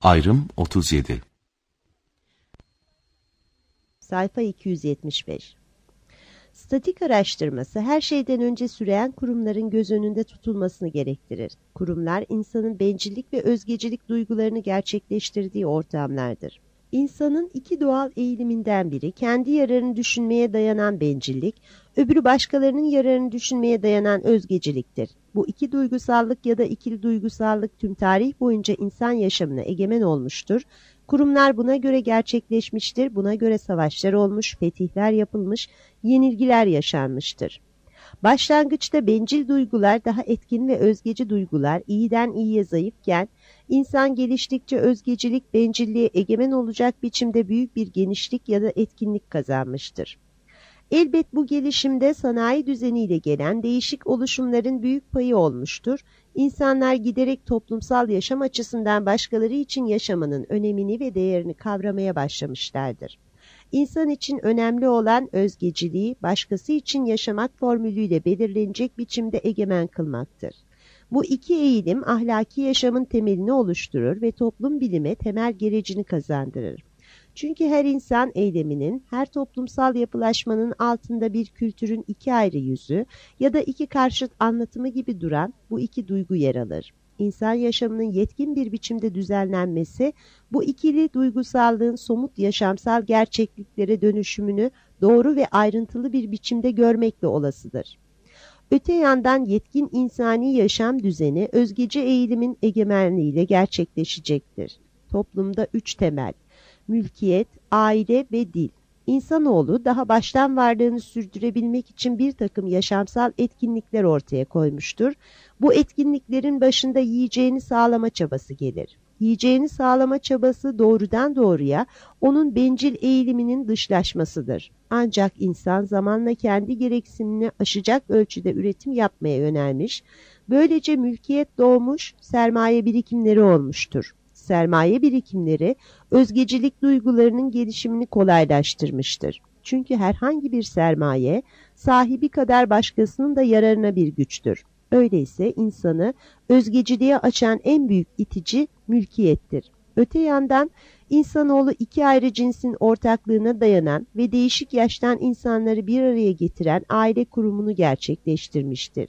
Ayrım 37. Sayfa 275. Statik araştırması her şeyden önce süreyen kurumların göz önünde tutulmasını gerektirir. Kurumlar insanın bencillik ve özgecilik duygularını gerçekleştirdiği ortamlardır. İnsanın iki doğal eğiliminden biri kendi yararını düşünmeye dayanan bencillik, öbürü başkalarının yararını düşünmeye dayanan özgeciliktir. Bu iki duygusallık ya da ikili duygusallık tüm tarih boyunca insan yaşamına egemen olmuştur. Kurumlar buna göre gerçekleşmiştir, buna göre savaşlar olmuş, fetihler yapılmış, yenilgiler yaşanmıştır. Başlangıçta bencil duygular daha etkin ve özgeci duygular iyiden iyiye zayıfken, insan geliştikçe özgecilik bencilliğe egemen olacak biçimde büyük bir genişlik ya da etkinlik kazanmıştır. Elbet bu gelişimde sanayi düzeniyle gelen değişik oluşumların büyük payı olmuştur. İnsanlar giderek toplumsal yaşam açısından başkaları için yaşamanın önemini ve değerini kavramaya başlamışlardır. İnsan için önemli olan özgeciliği başkası için yaşamak formülüyle belirlenecek biçimde egemen kılmaktır. Bu iki eğilim ahlaki yaşamın temelini oluşturur ve toplum bilime temel gerecini kazandırır. Çünkü her insan eyleminin, her toplumsal yapılaşmanın altında bir kültürün iki ayrı yüzü ya da iki karşıt anlatımı gibi duran bu iki duygu yer alır. İnsan yaşamının yetkin bir biçimde düzenlenmesi, bu ikili duygusallığın somut yaşamsal gerçekliklere dönüşümünü doğru ve ayrıntılı bir biçimde görmekle olasıdır. Öte yandan yetkin insani yaşam düzeni özgeci eğilimin egemenliğiyle gerçekleşecektir. Toplumda üç temel: mülkiyet, aile ve dil. İnsanoğlu daha baştan varlığını sürdürebilmek için bir takım yaşamsal etkinlikler ortaya koymuştur. Bu etkinliklerin başında yiyeceğini sağlama çabası gelir. Yiyeceğini sağlama çabası doğrudan doğruya onun bencil eğiliminin dışlaşmasıdır. Ancak insan zamanla kendi gereksinimini aşacak ölçüde üretim yapmaya yönelmiş, böylece mülkiyet doğmuş, sermaye birikimleri olmuştur. Sermaye birikimleri özgecilik duygularının gelişimini kolaylaştırmıştır. Çünkü herhangi bir sermaye sahibi kadar başkasının da yararına bir güçtür. Öyleyse insanı özgeciliğe açan en büyük itici mülkiyettir. Öte yandan insanoğlu iki ayrı cinsin ortaklığına dayanan ve değişik yaştan insanları bir araya getiren aile kurumunu gerçekleştirmiştir.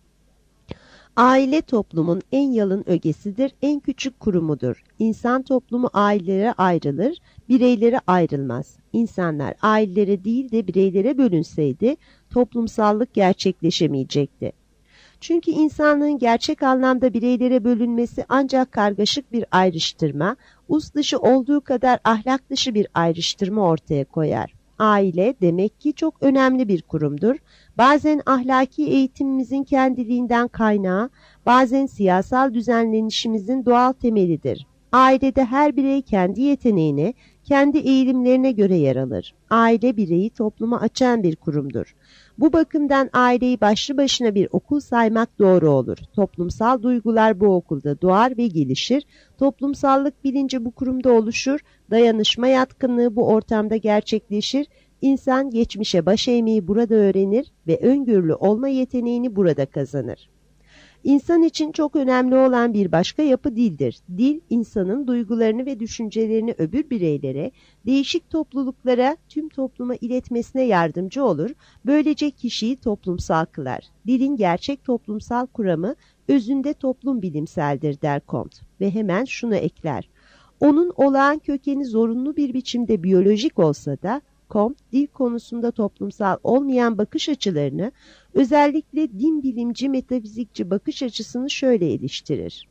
Aile toplumun en yalın ögesidir, en küçük kurumudur. İnsan toplumu ailelere ayrılır, bireylere ayrılmaz. İnsanlar ailelere değil de bireylere bölünseydi toplumsallık gerçekleşemeyecekti. Çünkü insanlığın gerçek anlamda bireylere bölünmesi ancak kargaşık bir ayrıştırma, us dışı olduğu kadar ahlak dışı bir ayrıştırma ortaya koyar. Aile demek ki çok önemli bir kurumdur. Bazen ahlaki eğitimimizin kendiliğinden kaynağı, bazen siyasal düzenlenişimizin doğal temelidir. Ailede her birey kendi yeteneğine, kendi eğilimlerine göre yer alır. Aile bireyi topluma açan bir kurumdur. Bu bakımdan aileyi başlı başına bir okul saymak doğru olur. Toplumsal duygular bu okulda doğar ve gelişir. Toplumsallık bilinci bu kurumda oluşur. Dayanışma yatkınlığı bu ortamda gerçekleşir. İnsan geçmişe baş eğmeyi burada öğrenir ve öngörülü olma yeteneğini burada kazanır. İnsan için çok önemli olan bir başka yapı dildir. Dil, insanın duygularını ve düşüncelerini öbür bireylere, değişik topluluklara, tüm topluma iletmesine yardımcı olur. Böylece kişiyi toplumsal kılar. Dilin gerçek toplumsal kuramı özünde toplum bilimseldir der Comte ve hemen şunu ekler: onun olağan kökeni zorunlu bir biçimde biyolojik olsa da Comte, dil konusunda toplumsal olmayan bakış açılarını, özellikle din bilimci, metafizikçi bakış açısını şöyle eleştirir.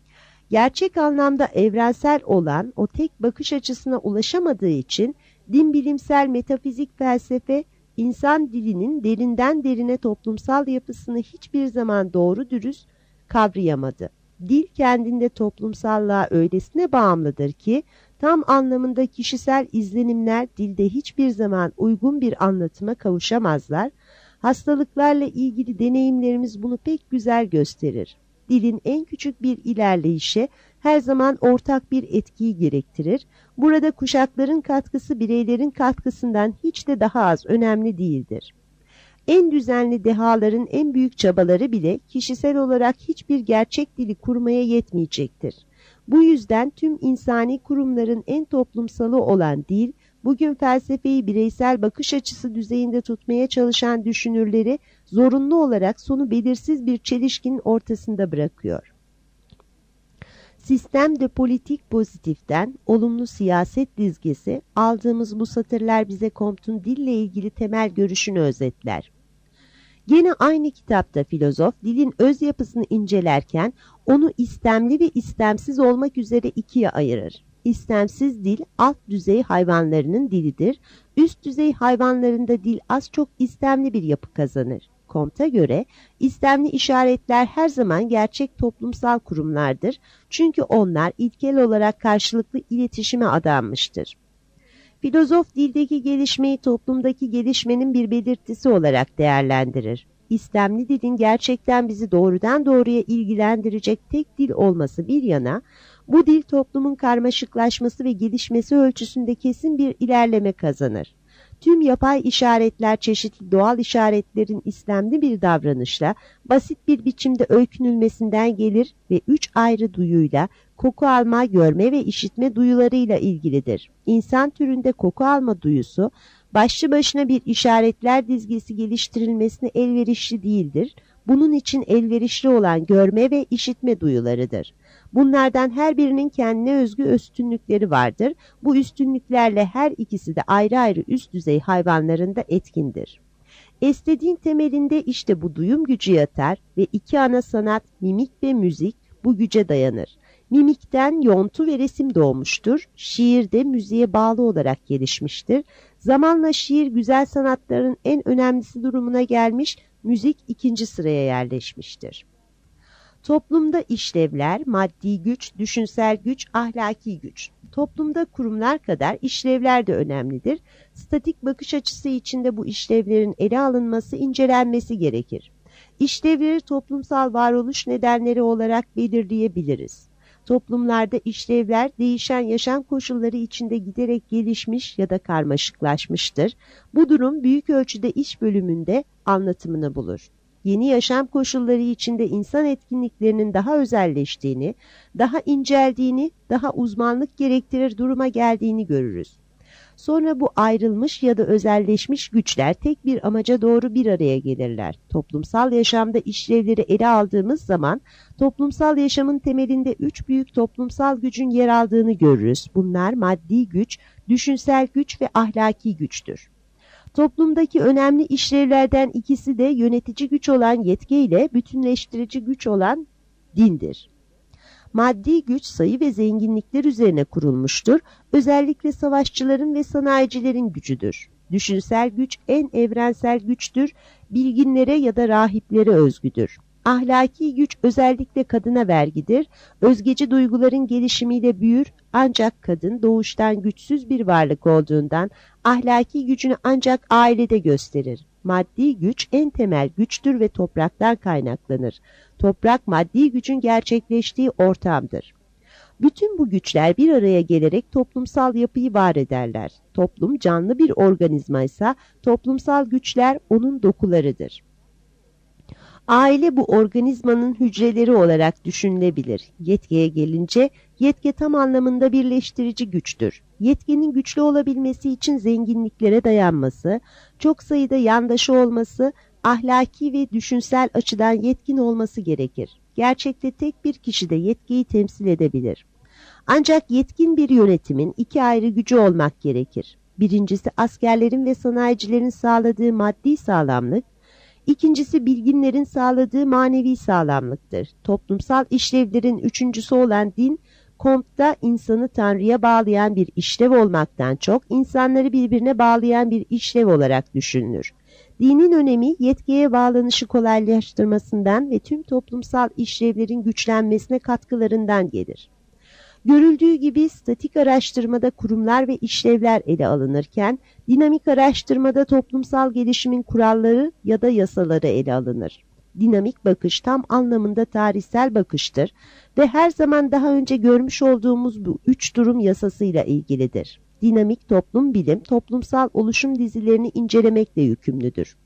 Gerçek anlamda evrensel olan o tek bakış açısına ulaşamadığı için din bilimsel metafizik felsefe, insan dilinin derinden derine toplumsal yapısını hiçbir zaman doğru dürüst kavrayamadı. Dil kendinde toplumsallığa öylesine bağımlıdır ki, tam anlamında kişisel izlenimler dilde hiçbir zaman uygun bir anlatıma kavuşamazlar. Hastalıklarla ilgili deneyimlerimiz bunu pek güzel gösterir. Dilin en küçük bir ilerleyişi her zaman ortak bir etkiyi gerektirir. Burada kuşakların katkısı bireylerin katkısından hiç de daha az önemli değildir. En düzenli dehaların en büyük çabaları bile kişisel olarak hiçbir gerçek dili kurmaya yetmeyecektir. Bu yüzden tüm insani kurumların en toplumsalı olan dil, bugün felsefeyi bireysel bakış açısı düzeyinde tutmaya çalışan düşünürleri zorunlu olarak sonu belirsiz bir çelişkinin ortasında bırakıyor. Sistem de politik pozitiften olumlu siyaset dizgesi, aldığımız bu satırlar bize Comte'un dille ilgili temel görüşünü özetler. Gene aynı kitapta filozof dilin öz yapısını incelerken onu istemli ve istemsiz olmak üzere ikiye ayırır. İstemsiz dil alt düzey hayvanlarının dilidir. Üst düzey hayvanlarında dil az çok istemli bir yapı kazanır. Comte'a göre istemli işaretler her zaman gerçek toplumsal kurumlardır. Çünkü onlar ilkel olarak karşılıklı iletişime adanmıştır. Filozof dildeki gelişmeyi toplumdaki gelişmenin bir belirtisi olarak değerlendirir. İstemli dilin gerçekten bizi doğrudan doğruya ilgilendirecek tek dil olması bir yana, bu dil toplumun karmaşıklaşması ve gelişmesi ölçüsünde kesin bir ilerleme kazanır. Tüm yapay işaretler çeşitli doğal işaretlerin istemli bir davranışla basit bir biçimde öykünülmesinden gelir ve üç ayrı duyuyla koku alma, görme ve işitme duyularıyla ilgilidir. İnsan türünde koku alma duyusu başlı başına bir işaretler dizgesi geliştirilmesine elverişli değildir. Bunun için elverişli olan görme ve işitme duyularıdır. Bunlardan her birinin kendine özgü üstünlükleri vardır. Bu üstünlüklerle her ikisi de ayrı ayrı üst düzey hayvanlarında etkindir. Estetiğin temelinde işte bu duyum gücü yatar ve iki ana sanat, mimik ve müzik bu güce dayanır. Mimikten yontu ve resim doğmuştur. Şiir de müziğe bağlı olarak gelişmiştir. Zamanla şiir güzel sanatların en önemlisi durumuna gelmiş, müzik ikinci sıraya yerleşmiştir. Toplumda işlevler, maddi güç, düşünsel güç, ahlaki güç. Toplumda kurumlar kadar işlevler de önemlidir. Statik bakış açısı içinde bu işlevlerin ele alınması, incelenmesi gerekir. İşlevleri toplumsal varoluş nedenleri olarak belirleyebiliriz. Toplumlarda işlevler değişen yaşam koşulları içinde giderek gelişmiş ya da karmaşıklaşmıştır. Bu durum büyük ölçüde iş bölümünde anlatımını bulur. Yeni yaşam koşulları içinde insan etkinliklerinin daha özelleştiğini, daha inceldiğini, daha uzmanlık gerektirir duruma geldiğini görürüz. Sonra bu ayrılmış ya da özelleşmiş güçler tek bir amaca doğru bir araya gelirler. Toplumsal yaşamda işlevleri ele aldığımız zaman toplumsal yaşamın temelinde üç büyük toplumsal gücün yer aldığını görürüz. Bunlar maddi güç, düşünsel güç ve ahlaki güçtür. Toplumdaki önemli işlevlerden ikisi de yönetici güç olan yetki ile bütünleştirici güç olan dindir. Maddi güç sayı ve zenginlikler üzerine kurulmuştur. Özellikle savaşçıların ve sanayicilerin gücüdür. Düşünsel güç en evrensel güçtür, bilginlere ya da rahiplere özgüdür. Ahlaki güç özellikle kadına vergidir. Özgeci duyguların gelişimiyle büyür ancak kadın doğuştan güçsüz bir varlık olduğundan ahlaki gücünü ancak ailede gösterir. Maddi güç en temel güçtür ve topraktan kaynaklanır. Toprak maddi gücün gerçekleştiği ortamdır. Bütün bu güçler bir araya gelerek toplumsal yapıyı var ederler. Toplum canlı bir organizmaysa toplumsal güçler onun dokularıdır. Aile bu organizmanın hücreleri olarak düşünülebilir. Yetkiye gelince, yetki tam anlamında birleştirici güçtür. Yetkinin güçlü olabilmesi için zenginliklere dayanması, çok sayıda yandaşı olması, ahlaki ve düşünsel açıdan yetkin olması gerekir. Gerçekte tek bir kişi de yetkiyi temsil edebilir. Ancak yetkin bir yönetimin iki ayrı gücü olmak gerekir. Birincisi askerlerin ve sanayicilerin sağladığı maddi sağlamlık, İkincisi bilginlerin sağladığı manevi sağlamlıktır. Toplumsal işlevlerin üçüncüsü olan din, Comte'da insanı Tanrı'ya bağlayan bir işlev olmaktan çok insanları birbirine bağlayan bir işlev olarak düşünülür. Dinin önemi yetkiye bağlanışı kolaylaştırmasından ve tüm toplumsal işlevlerin güçlenmesine katkılarından gelir. Görüldüğü gibi statik araştırmada kurumlar ve işlevler ele alınırken, dinamik araştırmada toplumsal gelişimin kuralları ya da yasaları ele alınır. Dinamik bakış tam anlamında tarihsel bakıştır ve her zaman daha önce görmüş olduğumuz bu üç durum yasasıyla ilgilidir. Dinamik toplum bilim, toplumsal oluşum dizilerini incelemekle yükümlüdür.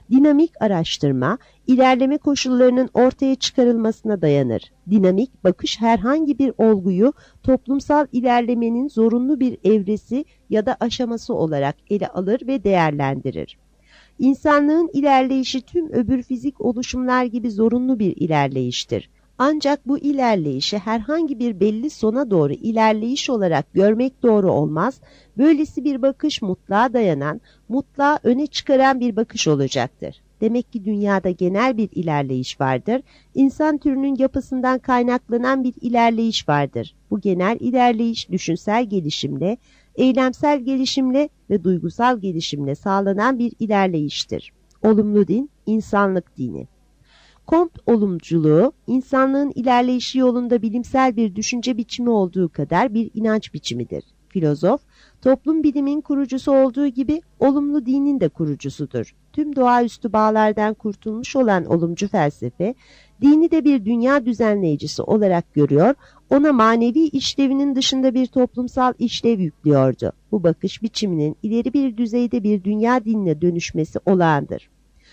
Dinamik araştırma, ilerleme koşullarının ortaya çıkarılmasına dayanır. Dinamik bakış herhangi bir olguyu toplumsal ilerlemenin zorunlu bir evresi ya da aşaması olarak ele alır ve değerlendirir. İnsanlığın ilerleyişi tüm öbür fizik oluşumlar gibi zorunlu bir ilerleyiştir. Ancak bu ilerleyişi herhangi bir belli sona doğru ilerleyiş olarak görmek doğru olmaz. Böylesi bir bakış mutlağa dayanan, mutlağı öne çıkaran bir bakış olacaktır. Demek ki dünyada genel bir ilerleyiş vardır. İnsan türünün yapısından kaynaklanan bir ilerleyiş vardır. Bu genel ilerleyiş düşünsel gelişimle, eylemsel gelişimle ve duygusal gelişimle sağlanan bir ilerleyiştir. Olumlu din, insanlık dini. Comte olumculuğu, insanlığın ilerleyişi yolunda bilimsel bir düşünce biçimi olduğu kadar bir inanç biçimidir. Filozof, toplum bilimin kurucusu olduğu gibi olumlu dinin de kurucusudur. Tüm doğaüstü bağlardan kurtulmuş olan olumcu felsefe, dini de bir dünya düzenleyicisi olarak görüyor, ona manevi işlevinin dışında bir toplumsal işlev yüklüyordu. Bu bakış biçiminin ileri bir düzeyde bir dünya dinine dönüşmesi olağandır.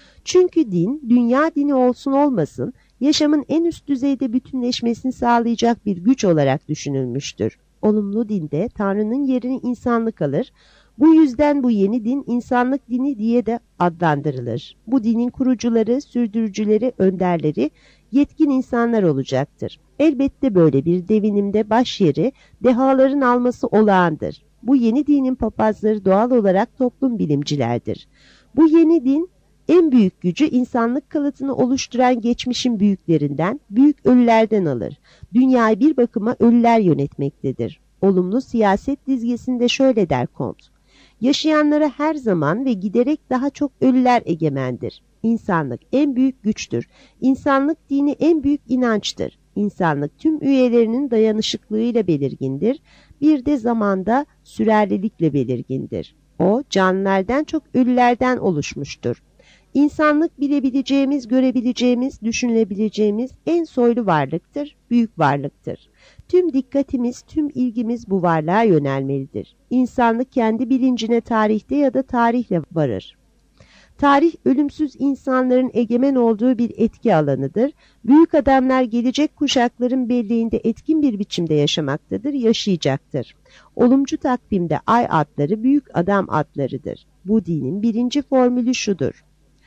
Çünkü din, dünya dini olsun olmasın, yaşamın en üst düzeyde bütünleşmesini sağlayacak bir güç olarak düşünülmüştür. Olumlu dinde Tanrı'nın yerini insanlık alır, bu yüzden bu yeni din insanlık dini diye de adlandırılır. Bu dinin kurucuları, sürdürücüleri, önderleri yetkin insanlar olacaktır. Elbette böyle bir devinimde baş yeri dehaların alması olağandır. Bu yeni dinin papazları doğal olarak toplum bilimcilerdir. Bu yeni din, en büyük gücü insanlık kalıtını oluşturan geçmişin büyüklerinden, büyük ölülerden alır. Dünyayı bir bakıma ölüler yönetmektedir. Olumlu siyaset dizgesinde şöyle der Comte: yaşayanlara her zaman ve giderek daha çok ölüler egemendir. İnsanlık en büyük güçtür. İnsanlık dini en büyük inançtır. İnsanlık tüm üyelerinin dayanışıklığıyla belirgindir. Bir de zamanda sürerlilikle belirgindir. O, canlılardan çok ölülerden oluşmuştur. İnsanlık bilebileceğimiz, görebileceğimiz, düşünebileceğimiz en soylu varlıktır, büyük varlıktır. Tüm dikkatimiz, tüm ilgimiz bu varlığa yönelmelidir. İnsanlık kendi bilincine tarihte ya da tarihle varır. Tarih, ölümsüz insanların egemen olduğu bir etki alanıdır. Büyük adamlar gelecek kuşakların belleğinde etkin bir biçimde yaşamaktadır, yaşayacaktır. Olumcu takvimde ay adları büyük adam adlarıdır. Bu dinin birinci formülü şudur: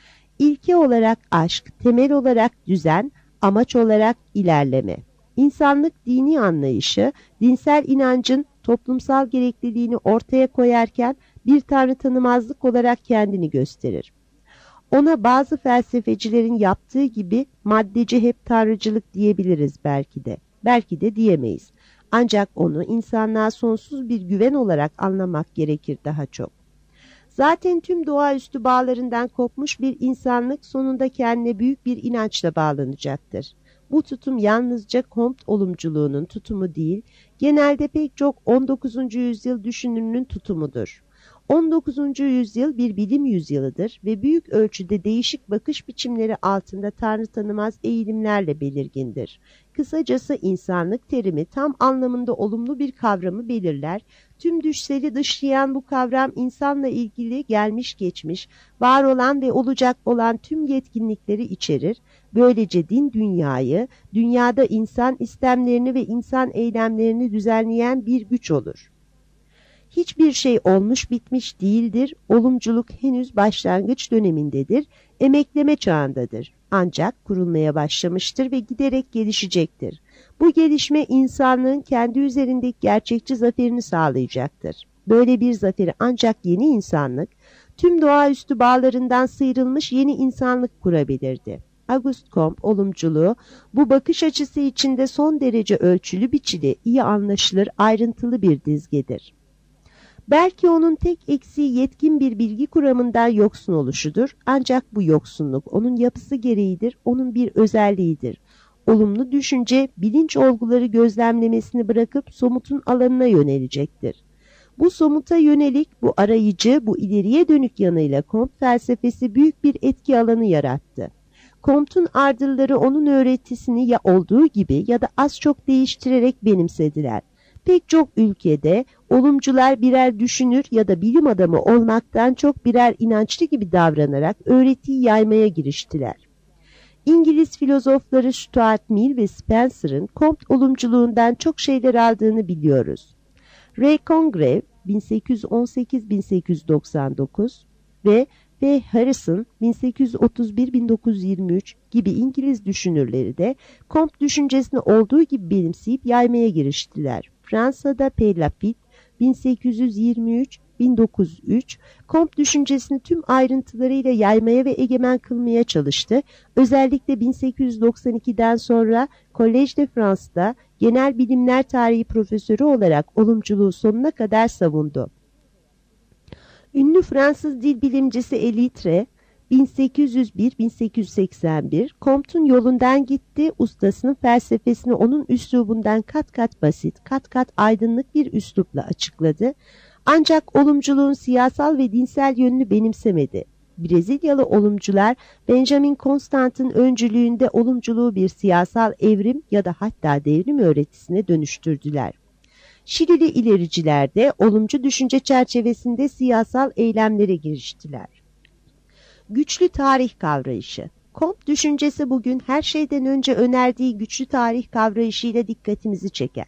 İlke olarak aşk, temel olarak düzen, amaç olarak ilerleme. İnsanlık dini anlayışı, dinsel inancın toplumsal gerekliliğini ortaya koyarken bir tanrı tanımazlık olarak kendini gösterir. Ona bazı felsefecilerin yaptığı gibi maddeci hep tanrıcılık diyebiliriz belki de. Belki de diyemeyiz. Ancak onu insanlığa sonsuz bir güven olarak anlamak gerekir daha çok. Zaten tüm doğaüstü bağlarından kopmuş bir insanlık sonunda kendine büyük bir inançla bağlanacaktır. Bu tutum yalnızca Comte olumculuğunun tutumu değil, genelde pek çok 19. yüzyıl düşünürünün tutumudur. 19. yüzyıl bir bilim yüzyılıdır ve büyük ölçüde değişik bakış biçimleri altında tanrı tanımaz eğilimlerle belirgindir. Kısacası insanlık terimi tam anlamında olumlu bir kavramı belirler. Tüm düşseli dışlayan bu kavram insanla ilgili gelmiş geçmiş, var olan ve olacak olan tüm yetkinlikleri içerir. Böylece din dünyayı, dünyada insan istemlerini ve insan eylemlerini düzenleyen bir güç olur. Hiçbir şey olmuş bitmiş değildir, olumculuk henüz başlangıç dönemindedir, emekleme çağındadır. Ancak kurulmaya başlamıştır ve giderek gelişecektir. Bu gelişme insanlığın kendi üzerindeki gerçekçi zaferini sağlayacaktır. Böyle bir zaferi ancak yeni insanlık, tüm doğaüstü bağlarından sıyrılmış yeni insanlık kurabilirdi. Auguste Comte olumculuğu, bu bakış açısı içinde son derece ölçülü biçili, iyi anlaşılır, ayrıntılı bir dizgedir. Belki onun tek eksiği yetkin bir bilgi kuramından yoksun oluşudur. Ancak bu yoksunluk onun yapısı gereğidir, onun bir özelliğidir. Olumlu düşünce, bilinç olguları gözlemlemesini bırakıp somutun alanına yönelecektir. Bu somuta yönelik, bu arayıcı, bu ileriye dönük yanıyla Comte felsefesi büyük bir etki alanı yarattı. Comte'un ardılları onun öğretisini ya olduğu gibi ya da az çok değiştirerek benimsediler. Pek çok ülkede olumcular birer düşünür ya da bilim adamı olmaktan çok birer inançlı gibi davranarak öğretiyi yaymaya giriştiler. İngiliz filozofları Stuart Mill ve Spencer'ın Comte olumculuğundan çok şeyler aldığını biliyoruz. Ray Congreve 1818-1899 ve F. Harrison 1831-1923 gibi İngiliz düşünürleri de Comte düşüncesini olduğu gibi benimseyip yaymaya giriştiler. Fransa'da P. Lafitte 1823-1903 Comte düşüncesini tüm ayrıntılarıyla yaymaya ve egemen kılmaya çalıştı. Özellikle 1892'den sonra Collège de France'da genel bilimler tarihi profesörü olarak olumculuğu sonuna kadar savundu. Ünlü Fransız dil bilimcisi Elitre 1801-1881 Comte'un yolundan gitti, ustasının felsefesini onun üslubundan kat kat basit, kat kat aydınlık bir üslupla açıkladı. Ancak olumculuğun siyasal ve dinsel yönünü benimsemedi. Brezilyalı olumcular Benjamin Constant'ın öncülüğünde olumculuğu bir siyasal evrim ya da hatta devrim öğretisine dönüştürdüler. Şilili ilericiler de olumcu düşünce çerçevesinde siyasal eylemlere giriştiler. Güçlü tarih kavrayışı. Comte düşüncesi bugün her şeyden önce önerdiği güçlü tarih kavrayışıyla dikkatimizi çeker.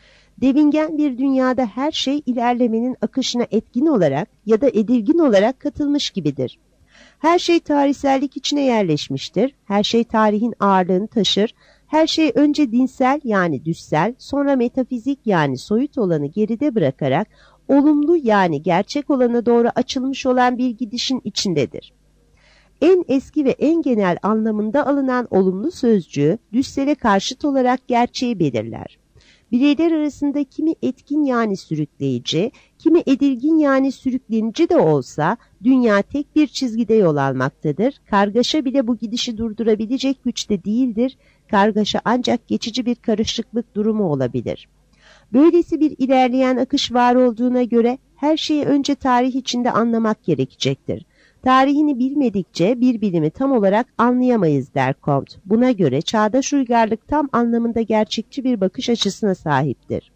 Devingen bir dünyada her şey ilerlemenin akışına etkin olarak ya da edilgin olarak katılmış gibidir. Her şey tarihsellik içine yerleşmiştir, her şey tarihin ağırlığını taşır, her şey önce dinsel yani düssel, sonra metafizik yani soyut olanı geride bırakarak olumlu yani gerçek olana doğru açılmış olan bir gidişin içindedir. En eski ve en genel anlamında alınan olumlu sözcüğü düssele karşıt olarak gerçeği belirler. Bireyler arasında kimi etkin yani sürükleyici, kimi edilgin yani sürüklenici de olsa dünya tek bir çizgide yol almaktadır. Kargaşa bile bu gidişi durdurabilecek güçte değildir. Kargaşa ancak geçici bir karışıklık durumu olabilir. Böylesi bir ilerleyen akış var olduğuna göre her şeyi önce tarih içinde anlamak gerekecektir. Tarihini bilmedikçe bir bilimi tam olarak anlayamayız der Comte. Buna göre çağdaş uygarlık tam anlamında gerçekçi bir bakış açısına sahiptir.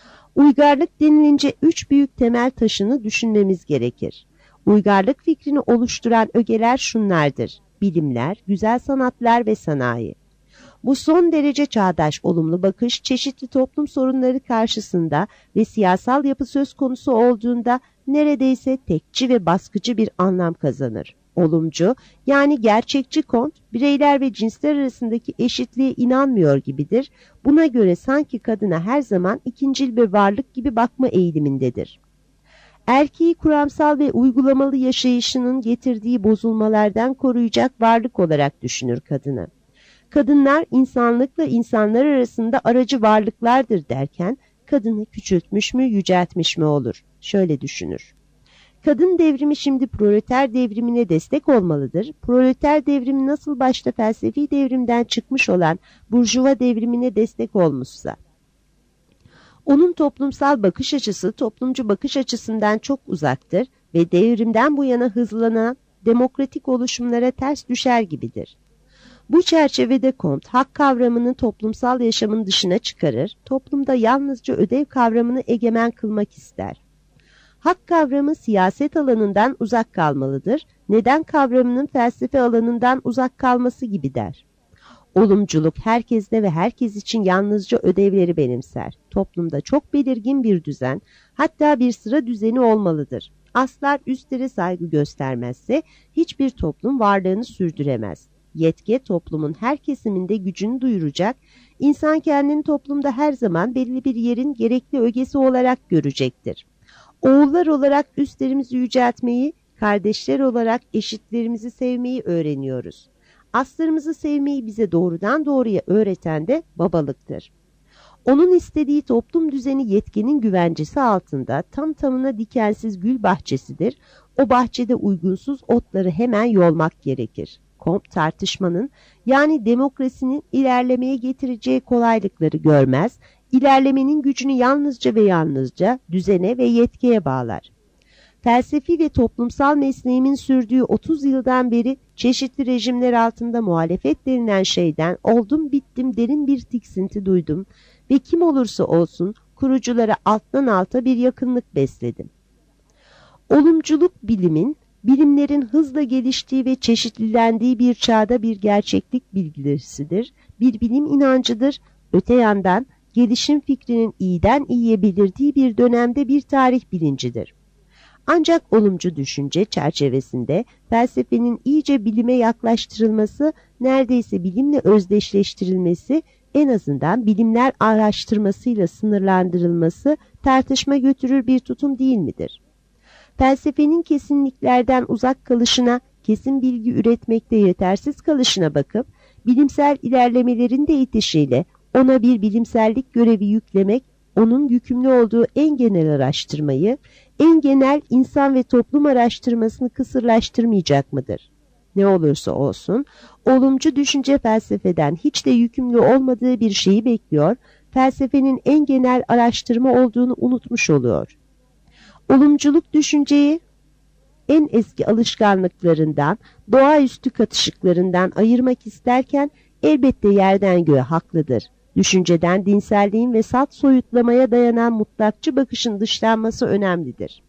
Uygarlık denilince üç büyük temel taşını düşünmemiz gerekir. Uygarlık fikrini oluşturan ögeler şunlardır: bilimler, güzel sanatlar ve sanayi. Bu son derece çağdaş olumlu bakış çeşitli toplum sorunları karşısında ve siyasal yapı söz konusu olduğunda neredeyse tekçi ve baskıcı bir anlam kazanır. Olumcu yani gerçekçi Comte bireyler ve cinsler arasındaki eşitliğe inanmıyor gibidir. Buna göre sanki kadına her zaman ikincil bir varlık gibi bakma eğilimindedir. Erkeği kuramsal ve uygulamalı yaşayışının getirdiği bozulmalardan koruyacak varlık olarak düşünür kadını. Kadınlar insanlıkla insanlar arasında aracı varlıklardır derken kadını küçültmüş mü yüceltmiş mi olur? Şöyle düşünür. Kadın devrimi şimdi proleter devrimine destek olmalıdır. Proleter devrimi nasıl başta felsefi devrimden çıkmış olan burjuva devrimine destek olmuşsa. Onun toplumsal bakış açısı toplumcu bakış açısından çok uzaktır ve devrimden bu yana hızlanan demokratik oluşumlara ters düşer gibidir. Bu çerçevede Comte hak kavramını toplumsal yaşamın dışına çıkarır, toplumda yalnızca ödev kavramını egemen kılmak ister. Hak kavramı siyaset alanından uzak kalmalıdır, neden kavramının felsefe alanından uzak kalması gibi der. Olumculuk herkeste ve herkes için yalnızca ödevleri benimser. Toplumda çok belirgin bir düzen, hatta bir sıra düzeni olmalıdır. Aslar üstlere saygı göstermezse hiçbir toplum varlığını sürdüremez. Yetki toplumun her kesiminde gücünü duyuracak, insan kendini toplumda her zaman belli bir yerin gerekli ögesi olarak görecektir. Oğullar olarak üstlerimizi yüceltmeyi, kardeşler olarak eşitlerimizi sevmeyi öğreniyoruz. Aslarımızı sevmeyi bize doğrudan doğruya öğreten de babalıktır. Onun istediği toplum düzeni yetkinin güvencesi altında tam tamına dikensiz gül bahçesidir. O bahçede uygunsuz otları hemen yolmak gerekir. Comte tartışmanın yani demokrasinin ilerlemeye getireceği kolaylıkları görmez, ilerlemenin gücünü yalnızca ve yalnızca düzene ve yetkiye bağlar. Felsefi ve toplumsal mesleğimin sürdüğü 30 yıldan beri çeşitli rejimler altında muhalefet denilen şeyden oldum bittim derin bir tiksinti duydum ve kim olursa olsun kuruculara alttan alta bir yakınlık besledim. Olumculuk bilimlerin hızla geliştiği ve çeşitlilendiği bir çağda bir gerçeklik bilgisidir, bir bilim inancıdır. Öte yandan gelişim fikrinin iyiden iyiye belirdiği bir dönemde bir tarih bilincidir. Ancak olumcu düşünce çerçevesinde felsefenin iyice bilime yaklaştırılması, neredeyse bilimle özdeşleştirilmesi, en azından bilimler araştırmasıyla sınırlandırılması tartışma götürür bir tutum değil midir? Felsefenin kesinliklerden uzak kalışına, kesin bilgi üretmekte yetersiz kalışına bakıp, bilimsel ilerlemelerin de itişiyle ona bir bilimsellik görevi yüklemek, onun yükümlü olduğu en genel araştırmayı, en genel insan ve toplum araştırmasını kısırlaştırmayacak mıdır? Ne olursa olsun, olumcu düşünce felsefeden hiç de yükümlü olmadığı bir şeyi bekliyor, felsefenin en genel araştırma olduğunu unutmuş oluyor. Olumculuk düşünceyi en eski alışkanlıklarından, doğaüstü katışıklarından ayırmak isterken elbette yerden göğe haklıdır. Düşünceden dinselliğin ve salt soyutlamaya dayanan mutlakçı bakışın dışlanması önemlidir.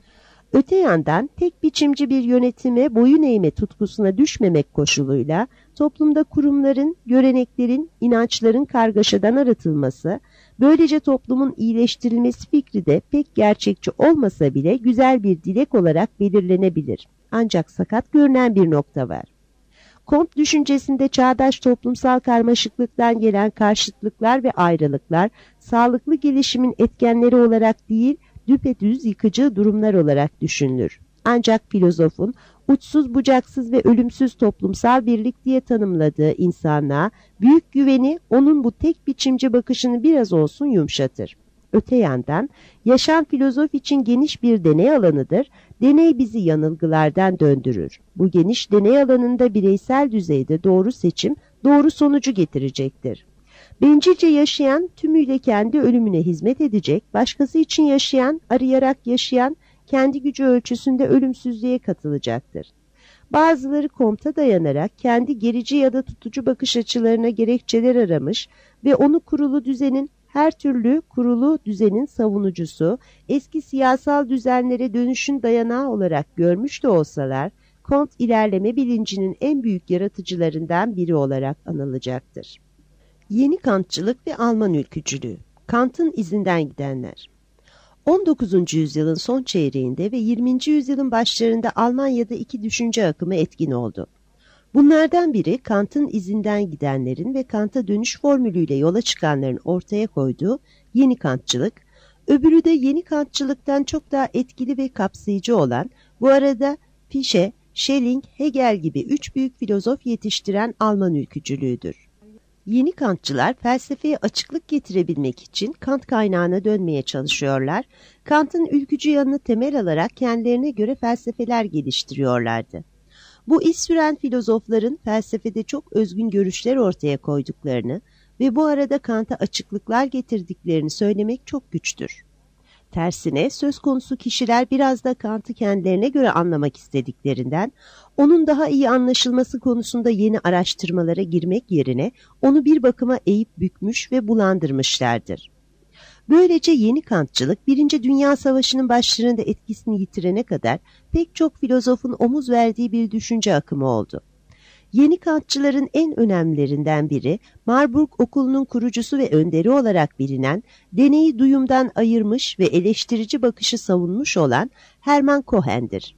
Öte yandan tek biçimci bir yönetime boyun eğme tutkusuna düşmemek koşuluyla toplumda kurumların, göreneklerin, inançların kargaşadan aratılması, böylece toplumun iyileştirilmesi fikri de pek gerçekçi olmasa bile güzel bir dilek olarak belirlenebilir. Ancak sakat görünen bir nokta var. Comte düşüncesinde çağdaş toplumsal karmaşıklıktan gelen karşıtlıklar ve ayrılıklar, sağlıklı gelişimin etkenleri olarak değil, düpedüz yıkıcı durumlar olarak düşünülür. Ancak filozofun uçsuz bucaksız ve ölümsüz toplumsal birlik diye tanımladığı insanlığa büyük güveni onun bu tek biçimci bakışını biraz olsun yumuşatır. Öte yandan yaşam filozof için geniş bir deney alanıdır. Deney bizi yanılgılardan döndürür. Bu geniş deney alanında bireysel düzeyde doğru seçim doğru sonucu getirecektir. Bencilce yaşayan tümüyle kendi ölümüne hizmet edecek, başkası için yaşayan, arayarak yaşayan, kendi gücü ölçüsünde ölümsüzlüğe katılacaktır. Bazıları Comte'a dayanarak kendi gerici ya da tutucu bakış açılarına gerekçeler aramış ve onu her türlü kurulu düzenin savunucusu, eski siyasal düzenlere dönüşün dayanağı olarak görmüş de olsalar, Comte ilerleme bilincinin en büyük yaratıcılarından biri olarak anılacaktır. Yeni Kantçılık ve Alman ülkücülüğü, Kant'ın izinden gidenler. 19. yüzyılın son çeyreğinde ve 20. yüzyılın başlarında Almanya'da iki düşünce akımı etkin oldu. Bunlardan biri Kant'ın izinden gidenlerin ve Kant'a dönüş formülüyle yola çıkanların ortaya koyduğu yeni Kantçılık, öbürü de yeni Kantçılıktan çok daha etkili ve kapsayıcı olan, bu arada Fichte, Schelling, Hegel gibi üç büyük filozof yetiştiren Alman ülkücülüğüdür. Yeni Kantçılar felsefeye açıklık getirebilmek için Kant kaynağına dönmeye çalışıyorlar, Kant'ın ülkücü yanını temel alarak kendilerine göre felsefeler geliştiriyorlardı. Bu iz süren filozofların felsefede çok özgün görüşler ortaya koyduklarını ve bu arada Kant'a açıklıklar getirdiklerini söylemek çok güçtür. Tersine söz konusu kişiler biraz da Kant'ı kendilerine göre anlamak istediklerinden, onun daha iyi anlaşılması konusunda yeni araştırmalara girmek yerine onu bir bakıma eğip bükmüş ve bulandırmışlardır. Böylece yeni Kantçılık 1. Dünya Savaşı'nın başlarında etkisini yitirene kadar pek çok filozofun omuz verdiği bir düşünce akımı oldu. Yeni Kantçıların en önemlilerinden biri, Marburg Okulu'nun kurucusu ve önderi olarak bilinen, deneyi duyumdan ayırmış ve eleştirici bakışı savunmuş olan Hermann Cohen'dir.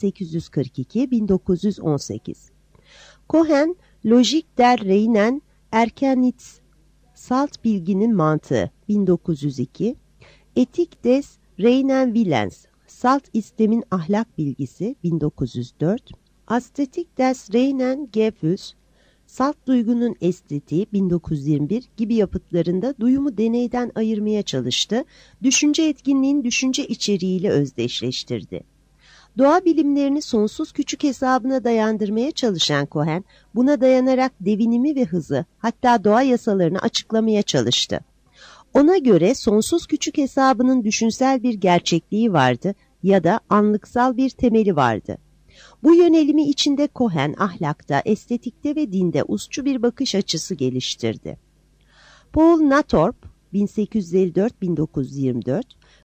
1842-1918. Cohen, Logik der Reinen Erkenntnis, Salt Bilginin Mantığı 1902, Etik des reinen Willens, Salt İstemin Ahlak Bilgisi 1904, Ästhetik des reinen Gefühls, Salt Duygunun Estetiği 1921 gibi yapıtlarında duyumu deneyden ayırmaya çalıştı, düşünce etkinliğin düşünce içeriğiyle özdeşleştirdi. Doğa bilimlerini sonsuz küçük hesabına dayandırmaya çalışan Cohen, buna dayanarak devinimi ve hızı, hatta doğa yasalarını açıklamaya çalıştı. Ona göre sonsuz küçük hesabının düşünsel bir gerçekliği vardı ya da anlıksal bir temeli vardı. Bu yönelimi içinde Cohen ahlakta, estetikte ve dinde usçu bir bakış açısı geliştirdi. Paul Natorp, 1854-1924,